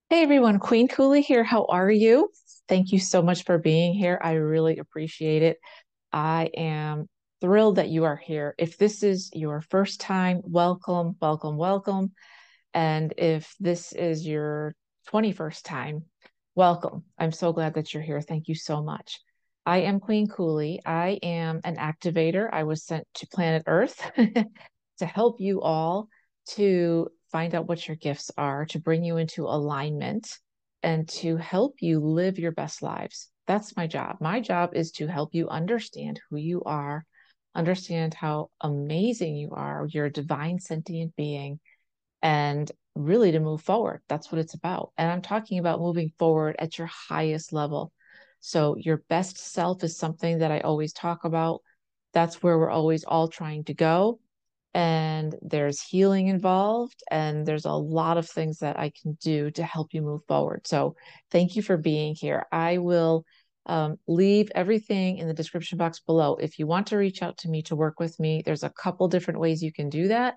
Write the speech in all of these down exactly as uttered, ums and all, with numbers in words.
Hey everyone, Queen Cooley here. How are you? Thank you so much for being here. I really appreciate it. I am thrilled that you are here. If this is your first time, welcome, welcome, welcome. And if this is your twenty-first time, welcome. I'm so glad that you're here. Thank you so much. I am Queen Cooley. I am an activator. I was sent to planet Earth to help you all to find out what your gifts are, to bring you into alignment, and to help you live your best lives. That's my job. My job is to help you understand who you are, understand how amazing you are. You're a divine sentient being, and really to move forward. That's what it's about. And I'm talking about moving forward at your highest level. So, your best self is something that I always talk about. That's where we're always all trying to go. And there's healing involved, and there's a lot of things that I can do to help you move forward. So, thank you for being here. I will um, leave everything in the description box below. If you want to reach out to me to work with me, there's a couple different ways you can do that.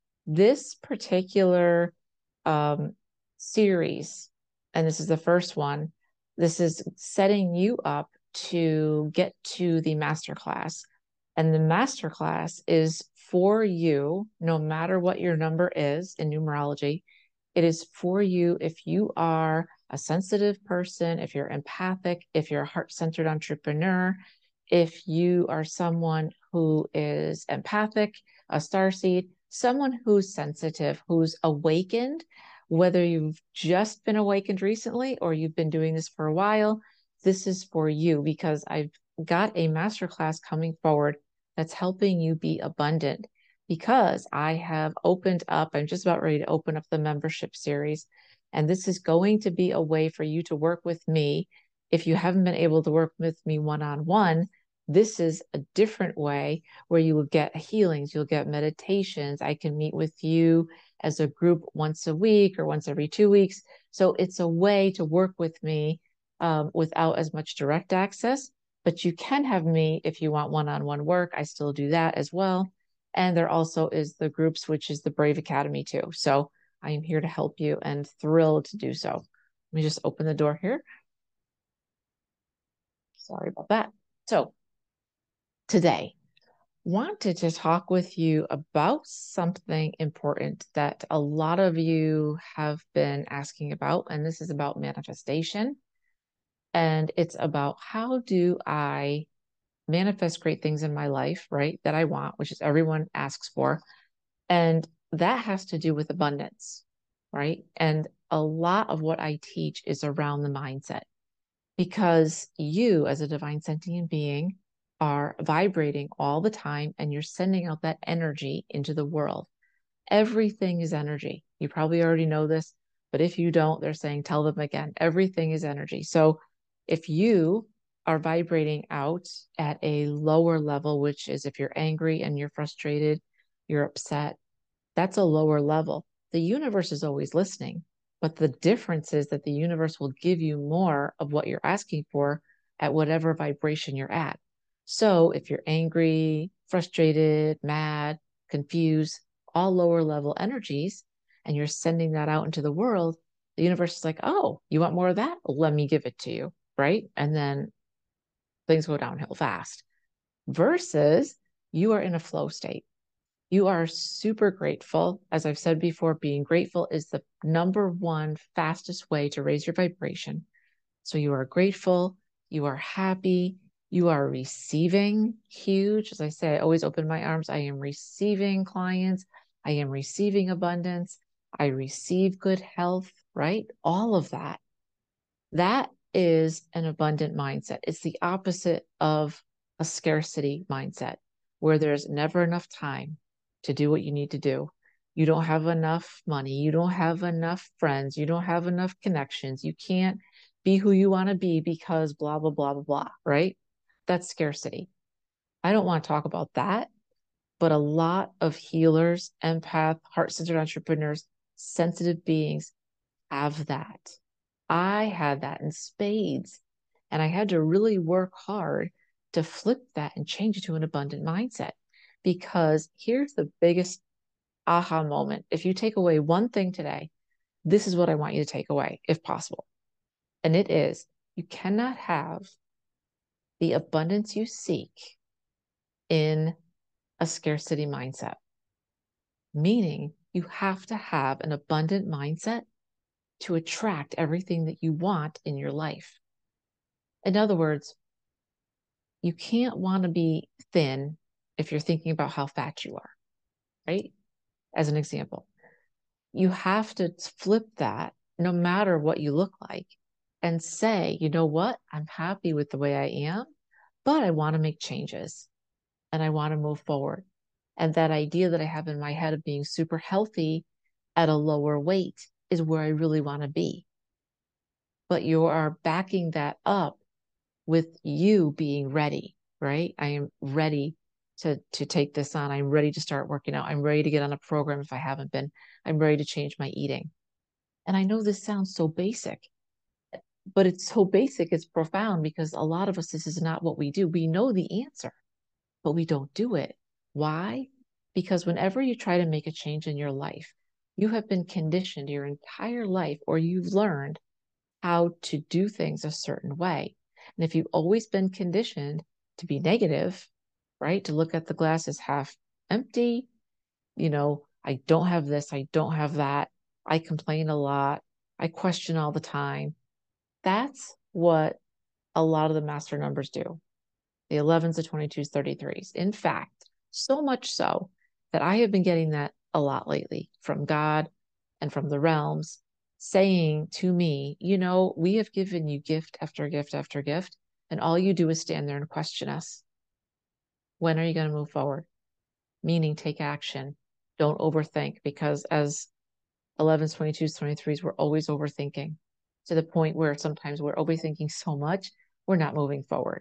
This particular um, series, and this is the first one, this is setting you up to get to the masterclass. And the masterclass is for you, no matter what your number is in numerology. It is for you if you are a sensitive person, if you're empathic, if you're a heart centered entrepreneur, if you are someone who is empathic, a star seed, someone who's sensitive, who's awakened, whether you've just been awakened recently or you've been doing this for a while, this is for you because I've got a masterclass coming forward that's helping you be abundant because I have opened up, I'm just about ready to open up the membership series. And this is going to be a way for you to work with me. If you haven't been able to work with me one on one, this is a different way where you will get healings, you'll get meditations. I can meet with you as a group once a week or once every two weeks. So it's a way to work with me um, without as much direct access. But you can have me if you want one on one work. I still do that as well. And there also is the groups, which is the Brave Academy too. So I am here to help you and thrilled to do so. Let me just open the door here. Sorry about that. So today, wanted to talk with you about something important that a lot of you have been asking about, and this is about manifestation. And it's about how do I manifest great things in my life, right? That I want, which is everyone asks for. And that has to do with abundance, right? And a lot of what I teach is around the mindset because you, as a divine sentient being, are vibrating all the time and you're sending out that energy into the world. Everything is energy. You probably already know this, but if you don't, they're saying, tell them again. Everything is energy. So if you are vibrating out at a lower level, which is if you're angry and you're frustrated, you're upset, that's a lower level. The universe is always listening, but the difference is that the universe will give you more of what you're asking for at whatever vibration you're at. So if you're angry, frustrated, mad, confused, all lower level energies, and you're sending that out into the world, the universe is like, oh, you want more of that? Let me give it to you. Right. And then things go downhill fast versus you are in a flow state. You are super grateful. As I've said before, being grateful is the number one fastest way to raise your vibration. So you are grateful, you are happy, you are receiving huge. As I say, I always open my arms. I am receiving clients, I am receiving abundance, I receive good health, right? All of that. That is an abundant mindset. It's the opposite of a scarcity mindset where there's never enough time to do what you need to do. You don't have enough money. You don't have enough friends. You don't have enough connections. You can't be who you want to be because blah, blah, blah, blah, blah, right? That's scarcity. I don't want to talk about that, but a lot of healers, empath, heart-centered entrepreneurs, sensitive beings have that. I had that in spades. And I had to really work hard to flip that and change it to an abundant mindset. Because here's the biggest aha moment. If you take away one thing today, this is what I want you to take away, if possible. And it is, you cannot have the abundance you seek in a scarcity mindset, meaning you have to have an abundant mindset to attract everything that you want in your life. In other words, you can't want to be thin if you're thinking about how fat you are, right? As an example, you have to flip that no matter what you look like and say, you know what? I'm happy with the way I am, but I want to make changes and I want to move forward. And that idea that I have in my head of being super healthy at a lower weight is where I really want to be. But you are backing that up with you being ready, right? I am ready to, to take this on. I'm ready to start working out. I'm ready to get on a program if I haven't been. I'm ready to change my eating. And I know this sounds so basic, but it's so basic, it's profound because a lot of us, this is not what we do. We know the answer, but we don't do it. Why? Because whenever you try to make a change in your life, you have been conditioned your entire life, or you've learned how to do things a certain way. And if you've always been conditioned to be negative, right, to look at the glass as half empty, you know, I don't have this, I don't have that, I complain a lot, I question all the time. That's what a lot of the master numbers do. The elevens, the twenty-twos, thirty-threes. In fact, so much so that I have been getting that a lot lately from God and from the realms saying to me, you know, we have given you gift after gift after gift, and all you do is stand there and question us. When are you going to move forward? Meaning take action. Don't overthink, because as elevens, twenty-twos, twenty-threes, we're always overthinking to the point where sometimes we're overthinking so much, we're not moving forward.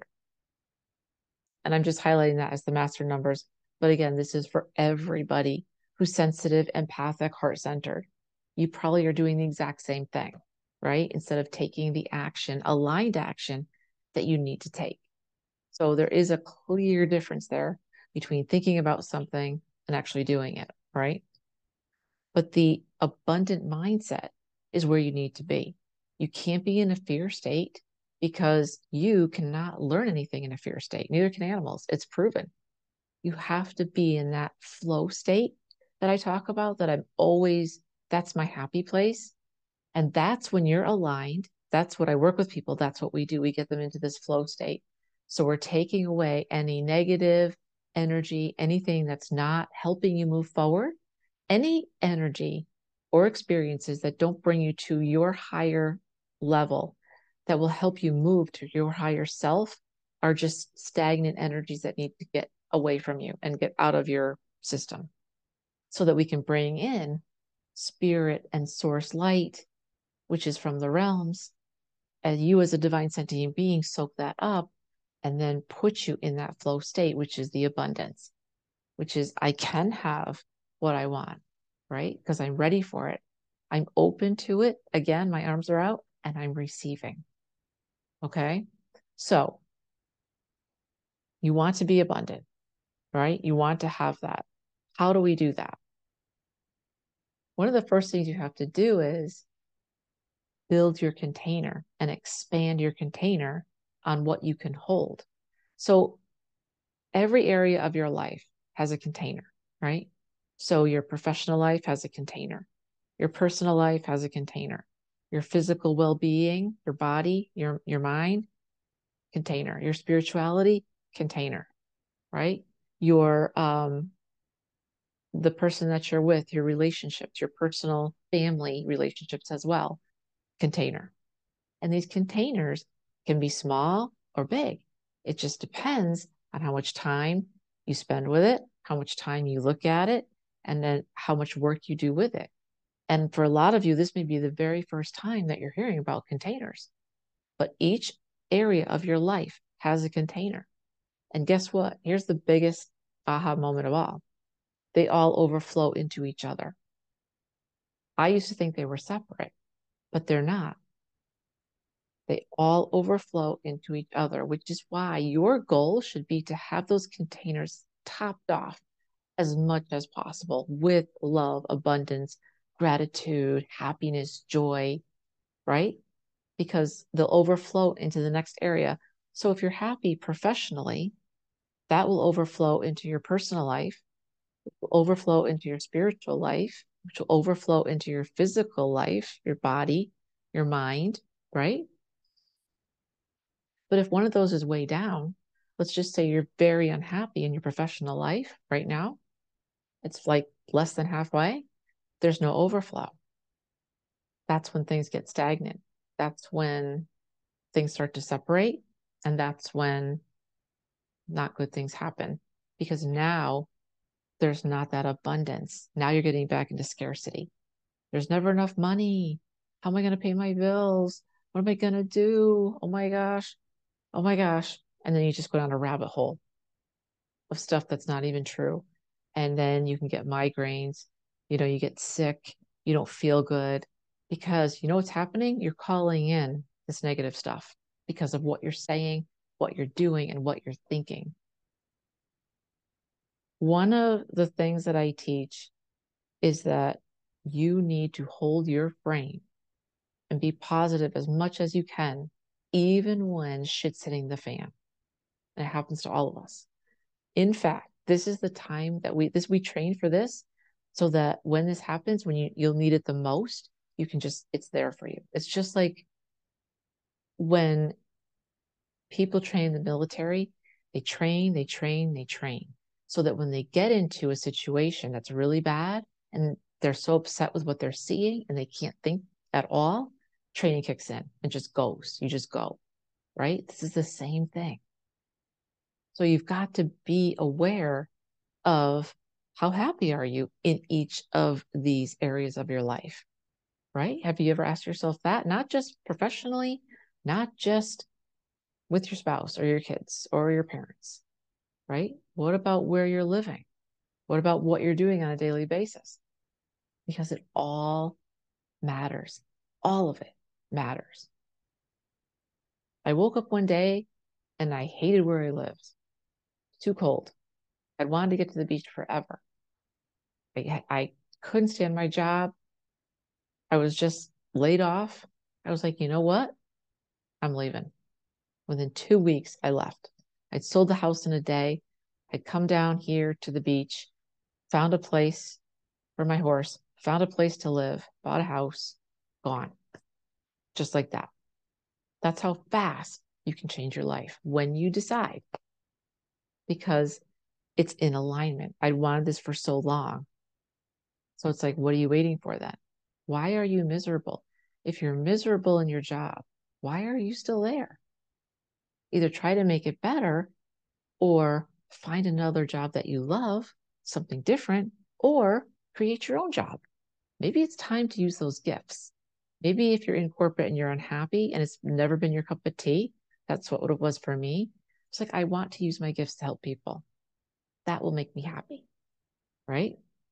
And I'm just highlighting that as the master numbers. But again, this is for everybody who's sensitive, empathic, heart-centered. You probably are doing the exact same thing, right? Instead of taking the action, aligned action that you need to take. So there is a clear difference there between thinking about something and actually doing it, right? But the abundant mindset is where you need to be. You can't be in a fear state because you cannot learn anything in a fear state. Neither can animals. It's proven. You have to be in that flow state that I talk about, that I'm always, that's my happy place. And that's when you're aligned. That's what I work with people. That's what we do. We get them into this flow state. So we're taking away any negative energy, anything that's not helping you move forward, any energy or experiences that don't bring you to your higher level, that will help you move to your higher self, are just stagnant energies that need to get away from you and get out of your system, so that we can bring in spirit and source light, which is from the realms, and you as a divine sentient being soak that up and then put you in that flow state, which is the abundance, which is I can have what I want, right? Because I'm ready for it. I'm open to it. Again, my arms are out and I'm receiving. Okay. So you want to be abundant, right? You want to have that. How do we do that? One of the first things you have to do is build your container and expand your container on what you can hold. So every area of your life has a container, right? So your professional life has a container. Your personal life has a container. Your physical well-being, your body, your, your mind, container. Your spirituality, container, right? Your, um, the person that you're with, your relationships, your personal family relationships as well, container. And these containers can be small or big. It just depends on how much time you spend with it, how much time you look at it, and then how much work you do with it. And for a lot of you, this may be the very first time that you're hearing about containers. But each area of your life has a container. And guess what? Here's the biggest aha moment of all. They all overflow into each other. I used to think they were separate, but they're not. They all overflow into each other, which is why your goal should be to have those containers topped off as much as possible with love, abundance, gratitude, happiness, joy, right? Because they'll overflow into the next area. So if you're happy professionally, that will overflow into your personal life, will overflow into your spiritual life, which will overflow into your physical life, your body, your mind, right? But if one of those is way down, let's just say you're very unhappy in your professional life right now, it's like less than halfway, there's no overflow. That's when things get stagnant. That's when things start to separate. And that's when not good things happen, because now there's not that abundance. Now you're getting back into scarcity. There's never enough money. How am I going to pay my bills? What am I going to do? Oh my gosh. Oh my gosh. And then you just go down a rabbit hole of stuff that's not even true. And then you can get migraines. You know, you get sick. You don't feel good because you know what's happening? You're calling in this negative stuff because of what you're saying, what you're doing, and what you're thinking. One of the things that I teach is that you need to hold your frame and be positive as much as you can, even when shit's hitting the fan. And it happens to all of us. In fact, this is the time that we this we train for this so that when this happens, when you, you'll need it the most, you can just, it's there for you. It's just like when people train in the military, they train, they train, they train, so that when they get into a situation that's really bad and they're so upset with what they're seeing and they can't think at all, training kicks in and just goes. You just go, right? This is the same thing. So you've got to be aware of how happy are you in each of these areas of your life, right? Have you ever asked yourself that? Not just professionally, not just with your spouse or your kids or your parents, right? What about where you're living? What about what you're doing on a daily basis? Because it all matters. All of it matters. I woke up one day and I hated where I lived. Too cold. I wanted to get to the beach forever. I, I couldn't stand my job. I was just laid off. I was like, you know what? I'm leaving. Within two weeks, I left. I'd sold the house in a day. I'd come down here to the beach, found a place for my horse, found a place to live, bought a house, gone. Just like that. That's how fast you can change your life when you decide, because it's in alignment. I wanted this for so long. So it's like, what are you waiting for then? Why are you miserable? If you're miserable in your job, why are you still there? Either try to make it better or find another job that you love, something different, or create your own job. Maybe it's time to use those gifts. Maybe if you're in corporate and you're unhappy and it's never been your cup of tea, that's what it was for me. It's like, I want to use my gifts to help people. That will make me happy, right?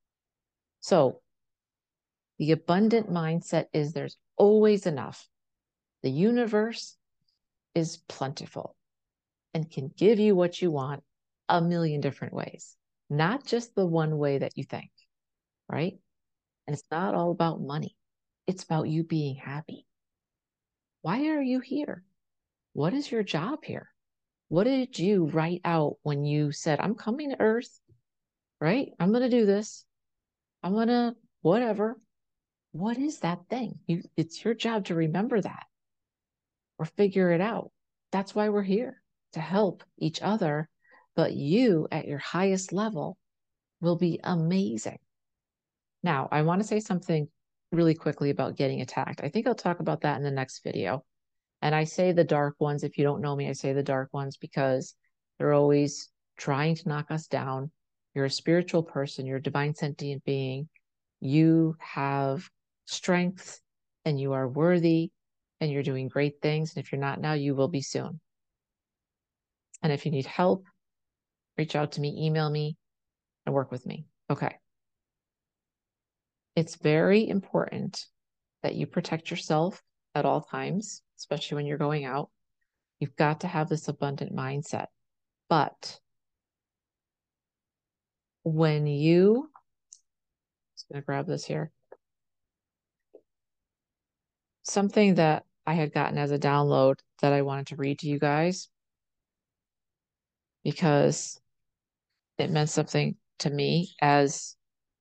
So the abundant mindset is there's always enough. The universe is plentiful and can give you what you want a million different ways, not just the one way that you think, right? And it's not all about money. It's about you being happy. Why are you here? What is your job here? What did you write out when you said, I'm coming to Earth, right? I'm going to do this. I'm going to whatever. What is that thing? You, it's your job to remember that or figure it out. That's why we're here, to help each other. But you at your highest level will be amazing. Now, I want to say something really quickly about getting attacked. I think I'll talk about that in the next video. And I say the dark ones. If you don't know me, I say the dark ones because they're always trying to knock us down. You're a spiritual person. You're a divine sentient being. You have strength and you are worthy and you're doing great things. And if you're not now, you will be soon. And if you need help, reach out to me, email me, and work with me. Okay. It's very important that you protect yourself at all times, especially when you're going out. You've got to have this abundant mindset. But when you, I'm just going to grab this here. something that I had gotten as a download that I wanted to read to you guys because it meant something to me as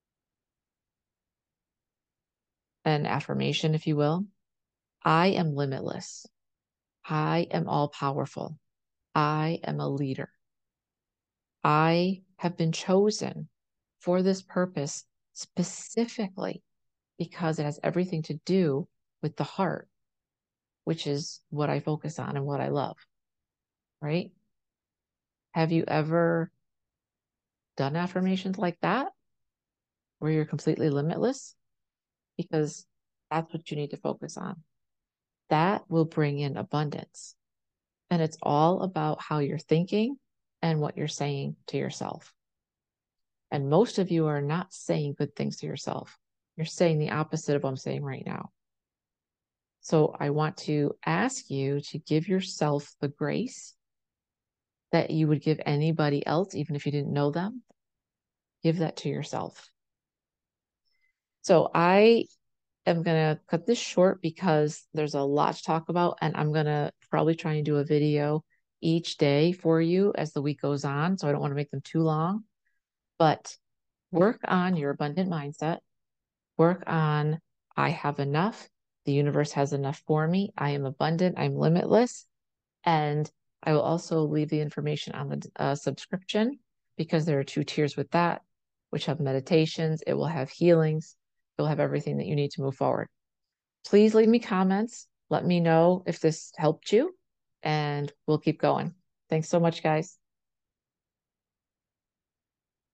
an affirmation, if you will. I am limitless. I am all powerful. I am a leader. I have been chosen for this purpose specifically because it has everything to do with the heart, which is what I focus on and what I love, right? Have you ever done affirmations like that where you're completely limitless? Because that's what you need to focus on. That will bring in abundance. And it's all about how you're thinking and what you're saying to yourself. And most of you are not saying good things to yourself. You're saying the opposite of what I'm saying right now. So I want to ask you to give yourself the grace that you would give anybody else, even if you didn't know them. Give that to yourself. So I am going to cut this short because there's a lot to talk about, and I'm going to probably try and do a video each day for you as the week goes on. So I don't want to make them too long, but work on your abundant mindset. Work on, I have enough. The universe has enough for me. I am abundant. I'm limitless. And I will also leave the information on the uh, subscription because there are two tiers with that, which have meditations. It will have healings. It will have everything that you need to move forward. Please leave me comments. Let me know if this helped you, and we'll keep going. Thanks so much, guys.